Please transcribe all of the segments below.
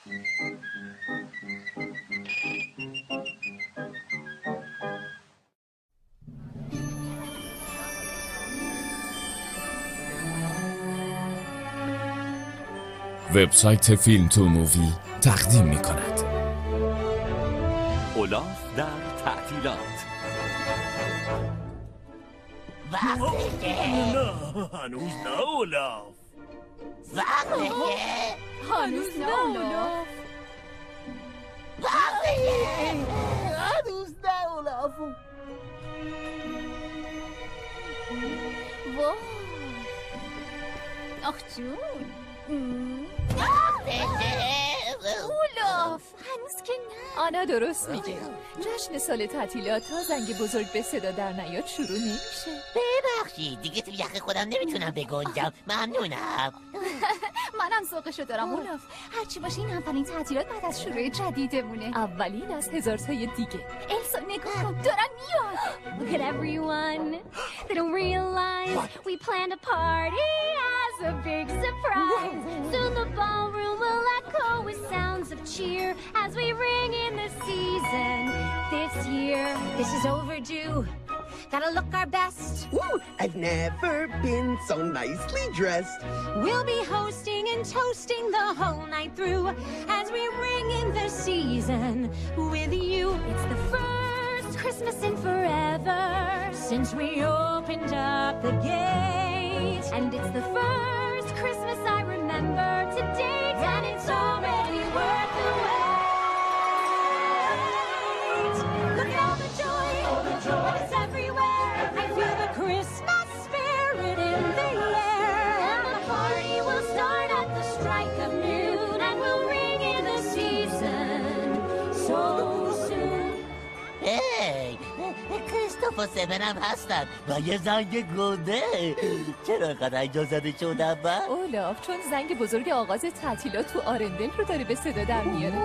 وبسایت فیلم تو مووی تقدیم می کند اولاف در تعطیلات. وقتشه. نه هنوز نه اولاف. وقتشه. هنوز نه اولاف. وقتشه. هنوز نه اولاف. وای آخ جون. اولاف هنوز که نه. آنا درست میگه. جشن سال تعطیلات تا زنگ بزرگ به صدا در نیاد شروع نمیشه. ببخشید دیگه تو یخ خودم نمیتونم بگنجم. ممنونم. منم ذوقشو دارم اولاف. هرچی باشه این اولین تعطیلات بعد از شروع جدیدمونه. اولین از 1000 تای دیگه. السا نگاه کن دارن میاد. Look at everyone. They don't realize we planned a party as a big surprise. Soon the ballroom will echo with sounds of cheer as we ring in the season this year. This is overdue. Gotta look our best. Woo! I've never been so nicely dressed. We'll be hosting and toasting the whole night through as we ring in the season with you. It's the first Christmas in forever since we opened up the gate. And it's the first Christmas I remember to date. And it's already worth the wait. Look at all the joy. It's everywhere. I feel the Christmas spirit in the air. And the party will start at the strike of noon. And we'll ring in the season so soon. هی کریستوف و سبنم هستن و یه زنگ گنده. چرا اینقدر اجازه شدم من؟ اولاف چون زنگ بزرگ آغاز تعطیلات تو آرندل رو داره به صدا در میاره.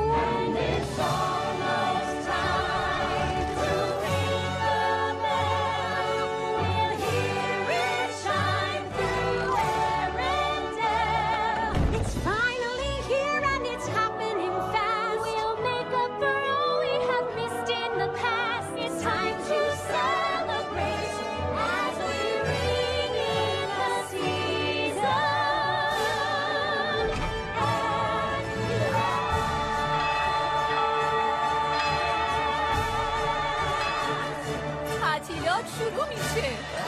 شروع میشه.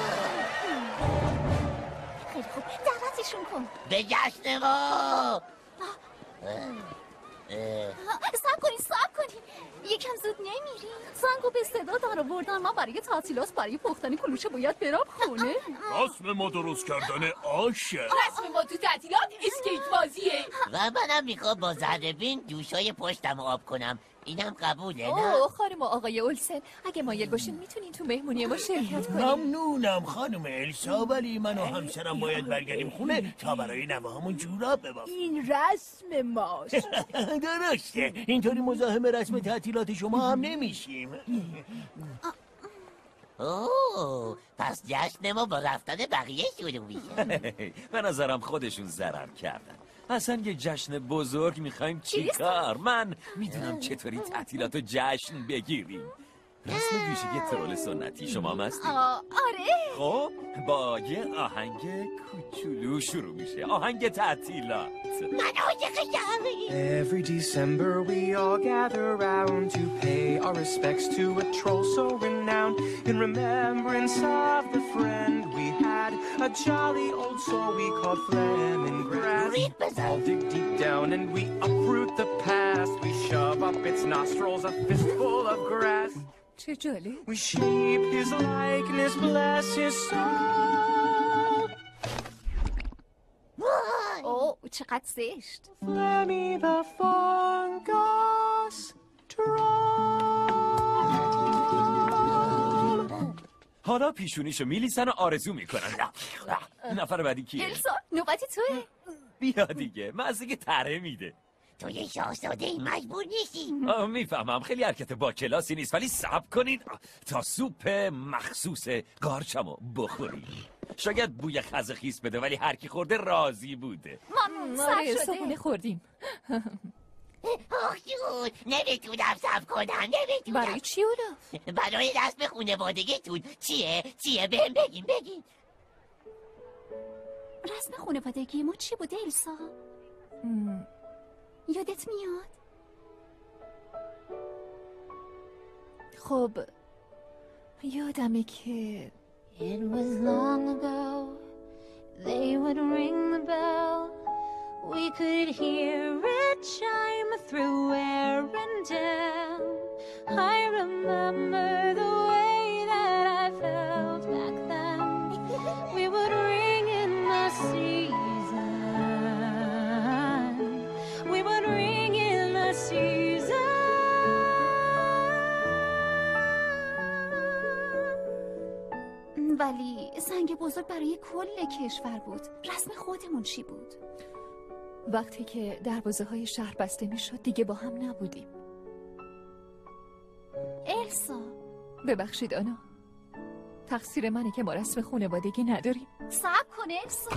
خیلی خوب دعوتشون کن به جشن ما. صبر کنین یکم زود نمیری؟ زنگو به صدا در آوردن. من برای تعطیلات برای پختن کلوچه باید برم خونه. رسم ما درست کردن آشه. رسم ما تو تعطیلات اسکیت بازیه. و منم میخوام با زدبین دوشای پشتم آب کنم. اینم قبوله نه؟ اوه خانم آقای اولسن اگه مایل باشین میتونین تو مهمونی ما شرکت کنین. ممنونم خانم السا ولی من و همسرم باید برگردیم خونه تا برای نوه‌هامون جوراب ببافیم. این رسم ماست. درسته اینطوری مزاحم رسم تعطیلات شما هم نمیشیم. اوه پس جشن ما با رفتن بقیه شروع میشه. به نظرم خودشون ضرر کردن. اصلا یه جشن بزرگ میخوایم چی کار؟ من میدونم چطوری تعطیلات و جشن بگیریم. رسم ویژگی ترول سنتی شما هم هستید؟ آره. خب با یه آهنگ کوچولو شروع میشه. آهنگ تعطیلات. من عاشقشم. Every December we all gather round to pay our respects to a troll so renowned. In remembrance of the friend we had, a jolly old soul we called Fleming Grass. All dig deep down and we uproot the past. We shove up its nostrils a fistful of grass. چه جالب. We shape his likeness, bless his soul. اوه چقدر زشت. Flemmy the fungus troll. حالا پیشونیشو میلیسن و آرزو میکنن. نفر بعدی کیه؟ السا نوبتی توه. بیا دیگه مزه که تره میده. تو یه شاهزاده ای مجبور نیستی. میفهمم خیلی حرکت با کلاسی نیست ولی صبر کنید تا سوپ مخصوص قارچمو بخورید. شاید بوی خز خیس بده ولی هر کی خورده راضی بوده. ممنون سر شده. صبحونه خوردیم. آخ جون نمیتونم صبر کنم نمیتونم. برای چی اولاف؟ برای رسم خونوادگیتون. چیه بهم بگین. رسم خانوادگی ما چی بود السا؟ یادت میاد؟ خب یادمه که It was long ago, they would ring the bell. We could hear it chime through air and down. I remember the way that I felt back then. We would ring in the season. We would ring in the season. ولی زنگ بزرگ برای کل کشور بود. رسم خودمون چی بود؟ وقتی که دروازه های شهر بسته می شد دیگه با هم نبودیم. السا ببخشید آنا، تقصیر منه که ما رسم خانوادگی نداریم. صبر کن السا.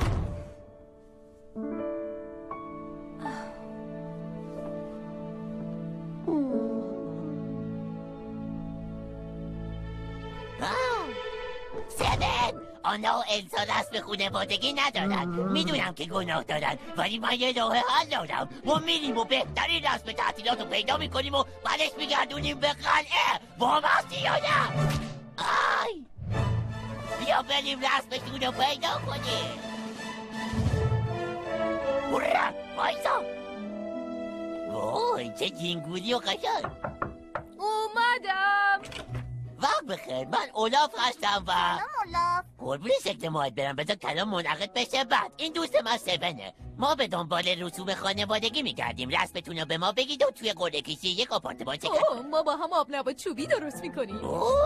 سبن آنا و السا رسم خونوادگی ندارن. میدونم که گناه دارن ولی من یه راه حل دارم. ما میریم و بهترین رسم تعطیلات رو پیدا میکنیم و بعدش میگردونیم به قلعه. با هم هستی یا نه؟ آی بیا بریم رسمشون رو پیدا کنیم. برم وایسا. وای چه جینگوری و قشنگ. اومدم. وقت بخیر من اولاف هستم و اولاف قربون شکل ماهت برم بذار کلام منعقد بشه. بعد این دوست من سبنه. ما به دنبال رسوم خانوادگی میگردیم. رسمتون رو به ما بگید و توی قرعه کشی یک آپارتمان چکن. ما با هم آب نبات چوبی درست میکنیم.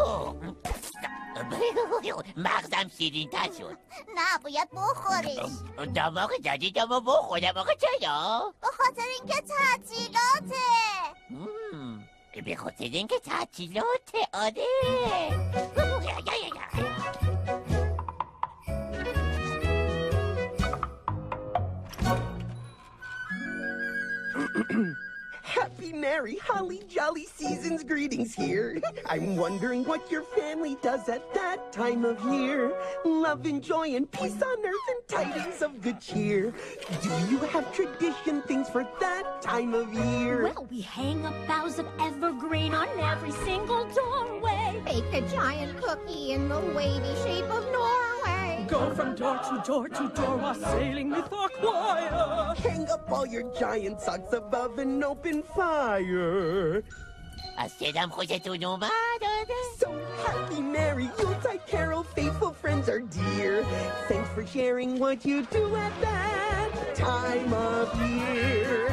مغزم شیرین تر شد. نه باید بخوریش. دماغ جدیدمو بخورم. آقا چرا؟ به خاطر اینکه تعطیلاته. به خاطر اینکه تعطیلاته. آره Happy, merry, holly, jolly season's greetings here. I'm wondering what your family does at that time of year. Love and joy and peace on earth and tidings of good cheer. Do you have tradition things for that time of year? Well, we hang up boughs of evergreen on every single doorway. Bake a giant cookie in the wavy shape of Norway. Go from door to door while sailing with our choir. Hang up all your giant socks above an open fire. از صدام خوشتون اومد؟ So happy, merry Yuletide carol, faithful friends are dear. Thanks for sharing what you do at that time of year.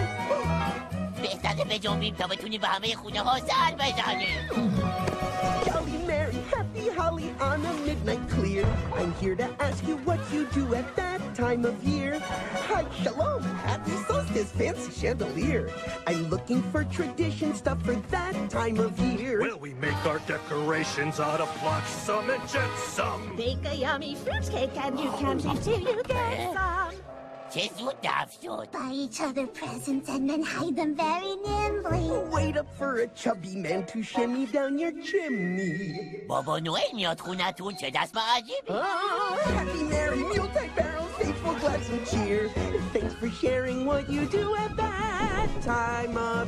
بهتره به جنبیم تا بتونیم به همه خونه ها سر بزنیم. Jolly, merry, happy, holly on a midnight clear. I'm here to ask you what you do at that time of year. Hi, shalom, happy solstice, fancy chandelier. I'm looking for tradition stuff for that time of year. Well, we make our decorations out of blossom and jetsam. Bake a yummy fruit cake and you can't leave till you get some. چه زود دفت شد. Buy each other presents and then hide them very nimbly. Wait up for a chubby man to shimmy down your chimney. بابا نوئل میاد خونتون. چه دست به عجیبی. Oh, happy, merry, Yuletide barrels, faithful, gladsome cheer. Thanks for sharing what you do at that time of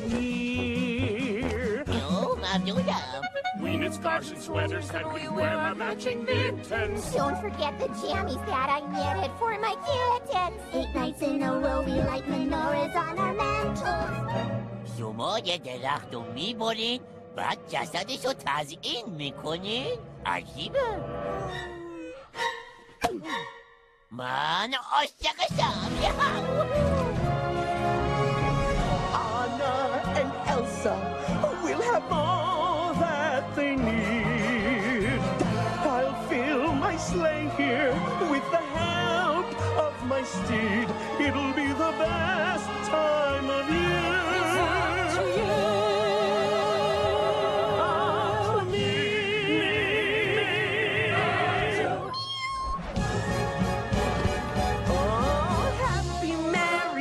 year. ممنونم. We knit scarves and sweaters and we wear our matching mittens. Don't forget the jammies that I knitted for my kittens. 8 nights in a row we light menorahs on our mantles. شما یه درخت رو میبرین بعد جسدش رو تزیین میکنین؟ عجیبه. من عاشقشم. Anna and Elsa will have all that they need. I'll fill my sleigh here with the help of my steed. It'll be the best time of year. Oh, happy, merry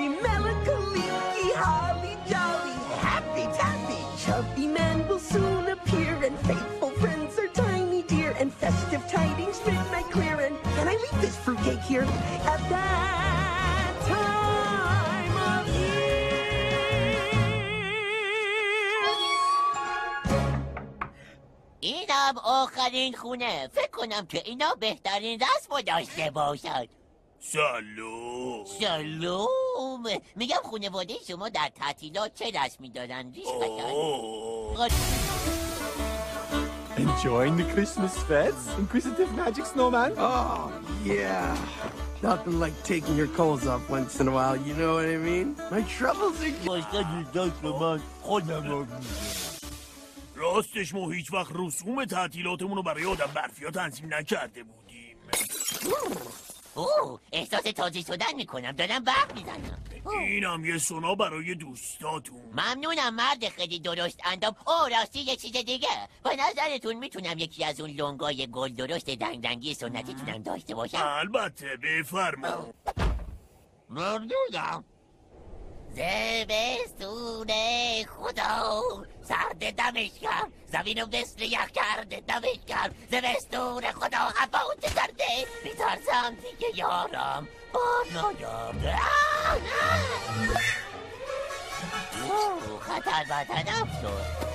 here at that time of year. اینم آخرین خونه. فکر کنم که اینا بهترین رسم داشته باشد. سلام. میگم خانواده شما در تعطیلات چه رسمی دارن؟ ریش Enjoying the Christmas fests, Inquisitive Magic Snowman? Oh, yeah. Nothing like taking your clothes off once in a while, you know what I mean? My troubles are... راستش ما هیچ وقت رسوم تعطیلاتمون رو برای آدم برفیا تنظیم نکرده بودیم. احساس تازه شدن میکنم. دارم برق میزنم. اینم یه سونا برای دوستاتون. ممنونم مرد خیلی درست اندام. راستی یه چیز دیگه. به نظرتون میتونم یکی از اون لنگای گل درشت دنگدنگی سنتیتونم داشته باشم؟ البته بفرما. ممنونم. زمستون خدا سرد دمش کرد، زمین و مثل یخ کرده دمش کرد. زمستون خدا هوا سرده، میترسم دیگه یارم بار نیاد. خطر بدنم شد.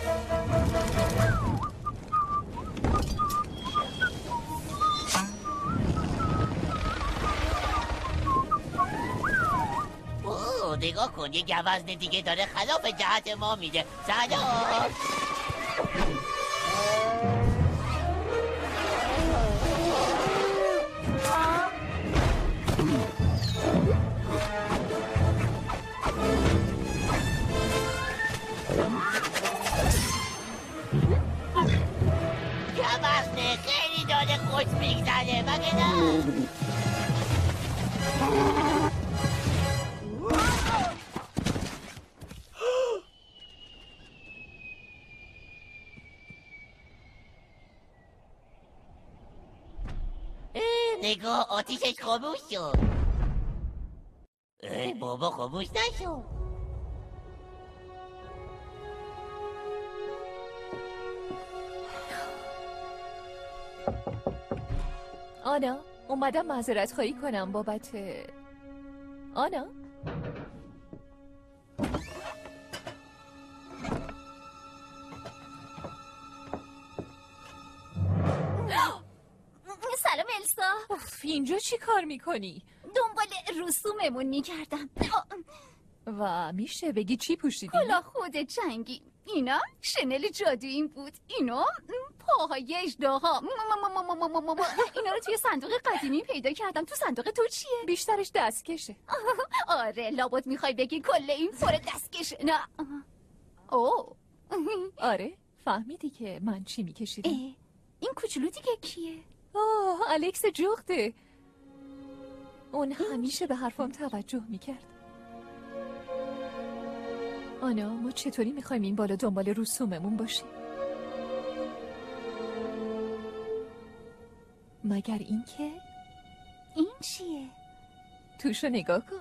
نگاه کن، یه گوزن دیگه داره خلاف جهت ما میده. سلام. گوزنه خیلی داره خوش میگذره مگه نه؟ نگاه آتیشش خاموش شد. بابا خاموش نشد. آنا اومدم معذرت خواهی کنم بابت آنا. سلام السا. اینجا چی کار میکنی؟ دنبال رسوممون میکردم. و میشه بگی چی پوشیدی؟ کلاه خود جنگی. اینا شنل جادویی بود. اینا پاهای اژدها. اینا رو توی صندوق قدیمی پیدا کردم. تو صندوق تو چیه؟ بیشترش دستکشه. آره لابد میخوای بگی کل این پر دستکشه. نه. آره فهمیدی که من چی میکشیدم؟ این کوچولو دیگه کیه؟ الکس جغده. اون همیشه به حرفام توجه میکرد. آنا ما چطوری میخوایم این بالا دنبال رسوممون باشیم؟ مگر این که؟ این چیه؟ توشو نگاه کن.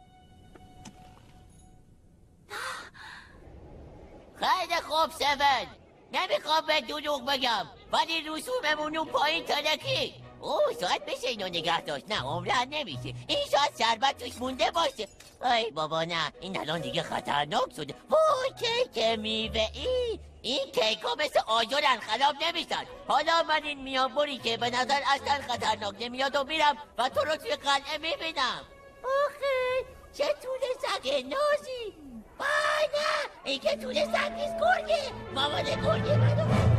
خیلی خوب سون. نمیخوام به دروغ بگم ولی رسوممون اون پایین ترکی. شاید بشه اینو نگه داشت. نه عمرن نمیشه. این شاید شربت توش مونده باشه. ای بابا نه این الان دیگه خطرناک شده. وای کیک میوه این کیک ها مثل آجرن خراب نمیشن. حالا من این میانبری که به نظر اصلا خطرناک نمیاد و میرم و تو رو توی قلعه میبینم. آخه چه طول سگ نازی. نه این که طول سگ نیست گرگه. مامان گرگه منو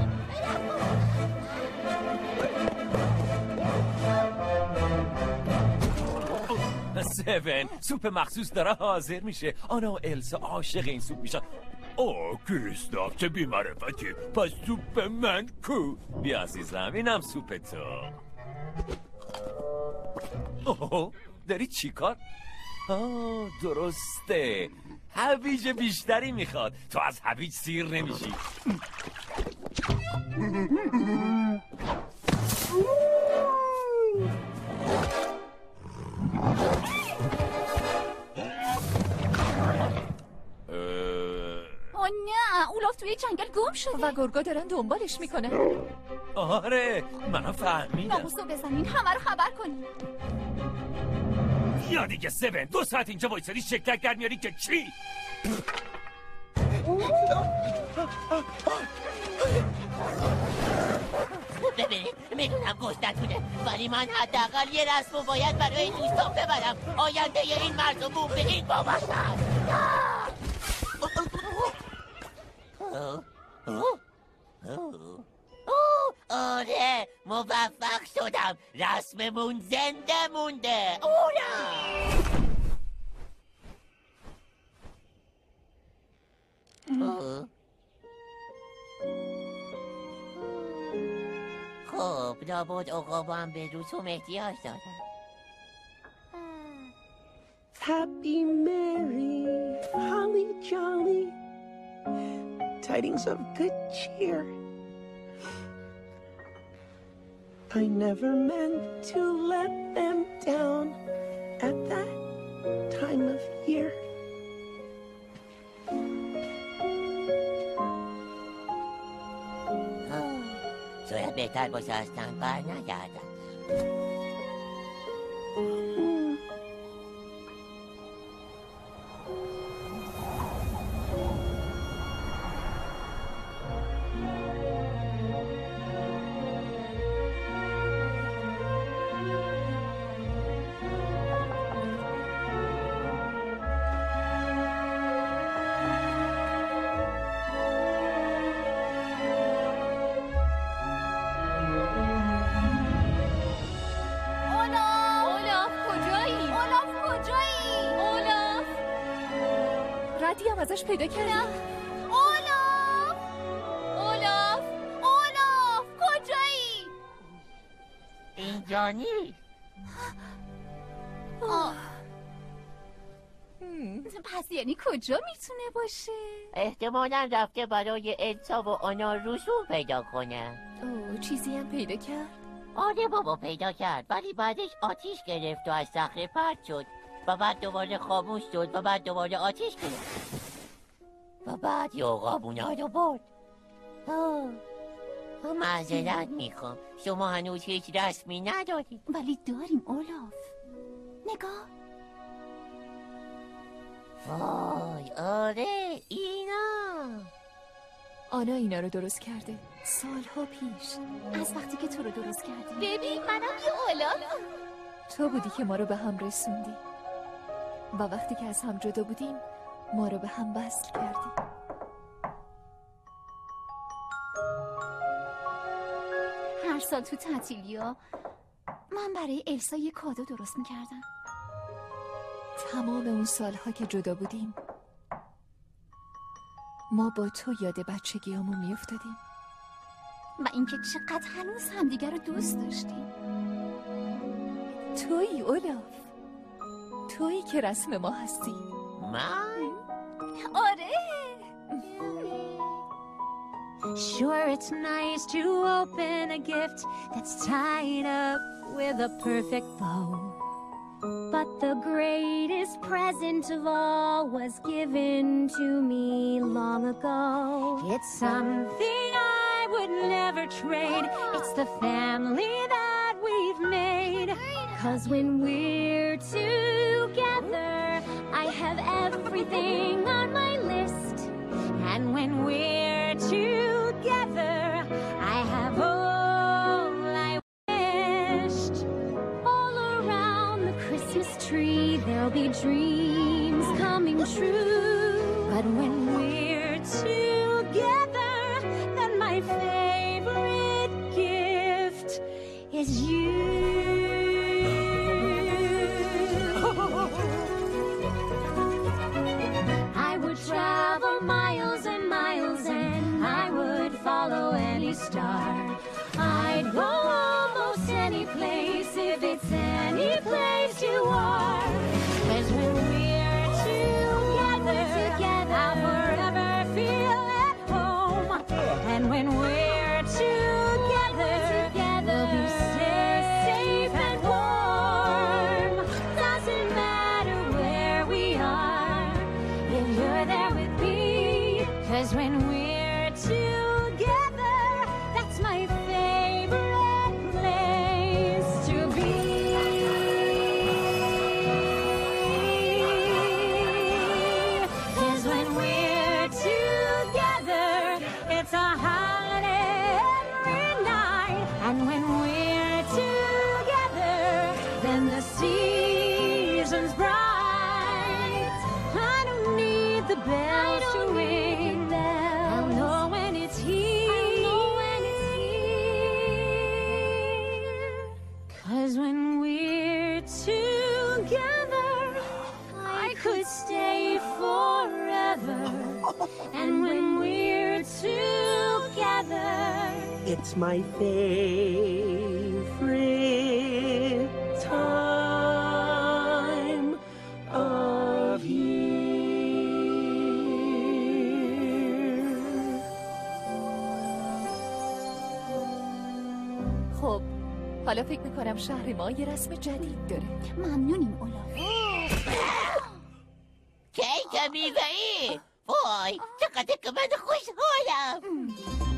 سون سوپ مخصوص داره حاضر میشه. آنا و السا عاشق این سوپ میشن. کریستاف چه بی‌معرفتی. پس سوپ من کو؟ بیا عزیزم اینم سوپ تو. داری چی کار؟ درسته هویج بیشتری میخواد. تو از هویج سیر نمیشی. نه اولاف توی جنگل گم شده و گرگا دارن دنبالش میکنن. آره منو فهمیدم. ناموسو بزنین همه رو خبر کنین. بیا دیگه 7 2 ساعت اینجا وایسادی شکلک در میاری که چی؟ ببینید میدونم گستتونه ولی من حداقل یه رسمو باید برای دوستان ببرم آینده این مرد و بوم به این بابستن. آره موفق شدم رسممون زنده مونده. خب لابد عقابا هم به رسوم احتیاج دارن. Happy, merry, holly jolly, tidings of good cheer. I never meant to let them down at that time of year. شاید بهتر باشه اصلا بر نگردم. ردیم ازش پیدا کردم. اولاف کجایی؟ اینجا نیست. پس یعنی کجا میتونه باشه؟ احتمالاً رفته برای السا و آنا رسوم پیدا کنه. چیزی هم پیدا کرد؟ آره بابا پیدا کرد ولی بعدش آتیش گرفت و از صخره پرت شد و بعد دوباره خاموش شد و بعد دوباره آتیش گرفت و بعد یه عقابونا رو برد. معذرت میخوام شما هنوز هیچ رسمی ندارید. ولی داریم اولاف. نگاه. وای آره اینا. آنا اینا رو درست کرده سالها پیش، از وقتی که تو رو درست کردیم. ببین منم یه اولاف. تو بودی که ما رو به هم رسوندی و وقتی که از هم جدا بودیم ما رو به هم وصل کردی. هر سال تو تعطیلیا من برای السا یه کادو درست میکردم. تمام اون سالها که جدا بودیم ما با تو یاد بچگیامون میافتادیم و اینکه چقدر هنوز همدیگر رو دوست داشتیم. تویی اولاف، تویی که رسم ما هستی. من؟ آره. Sure, it's nice to open a gift that's tied up with a perfect bow. But the greatest present of all was given to me long ago. It's something I would never trade. It's the family that we've made. 'Cause when we're together, I have everything on my list. And when we're together, I have all I wished. All around the Christmas tree, there'll be dreams coming true. But when we're together, then my favorite gift is you. I would travel miles and miles and I would follow any star. I'd go almost any place if it's any place you are. 'Cause when we're together, I'll forever feel at home. And when we're together, we'll be safe. 'Cause when we're together, I could stay forever. And when we're together, It's my favorite time of year. خب حالا فکر میکنم شهر ما یه رسم جدید داره. ممنونیم اولاف. کیک میوه‌ای وای چقدر که من خوشحالم.